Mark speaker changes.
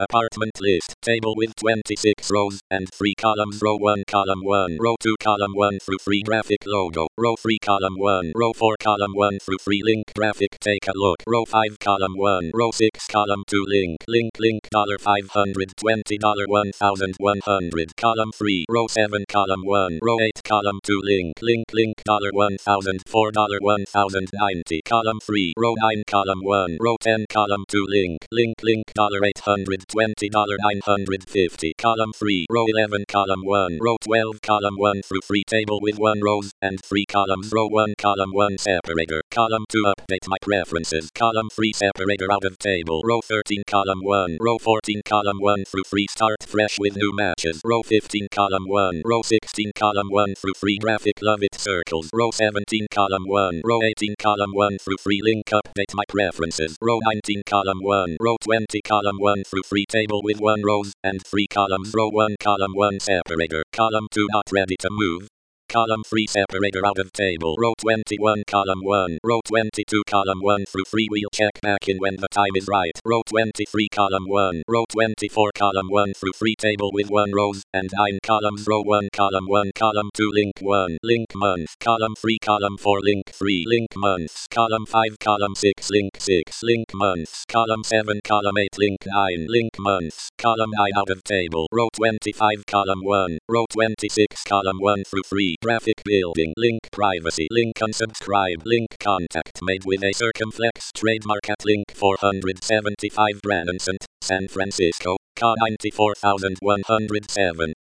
Speaker 1: Apartment list. Table with 26 rows and 3 columns. Row 1, column 1, row 2, column 1 through 3 graphic logo. Row 3, column 1, row 4, column 1 through 3 link graphic. Take a look. Row 5, column 1, row 6, column 2 link $520 $1,100. Column 3, row 7, column 1, row 8, column 2 link $1,004 $1,090. Column 3, row 9, column 1, row 10, column 2 link $820 $950. Column 3, row 11, column 1, row 12, column 1 through 3 table with 1 rows and 3 columns. Row 1, column 1 separator. Column 2 update my preferences. Column 3 separator out of table. Row 13, column 1, row 14, column 1 through 3 start fresh with new matches. Row 15, column 1, row 16, column 1 through 3 graphic love it circles. Row 17, column 1, row 18, column 1 through 3 link update my preferences. Row 19, column 1, row 20, column 1 through 3 table with 1 rows and 3 columns. Row 1, column 1 separator. Column 2 not ready to move. Column 3 separator out of table. Row 21, column 1, row 22, column 1 through 3 we'll check back in when the time is right. Row 23, column 1, row 24, column 1 through 3 table with 1 rows and 9 columns. Row 1, column 2 link 1 link month. Column 3, column 4 link 3 link months. Column 5, column 6 link months. Column 7, column 8 link 9 link months. Column 9 out of table. Row 25, column 1, row 26, column 1 through 3 graphic building link privacy link unsubscribe link contact made with a circumflex trademark at link 475 Branson, San Francisco, Ca 94107.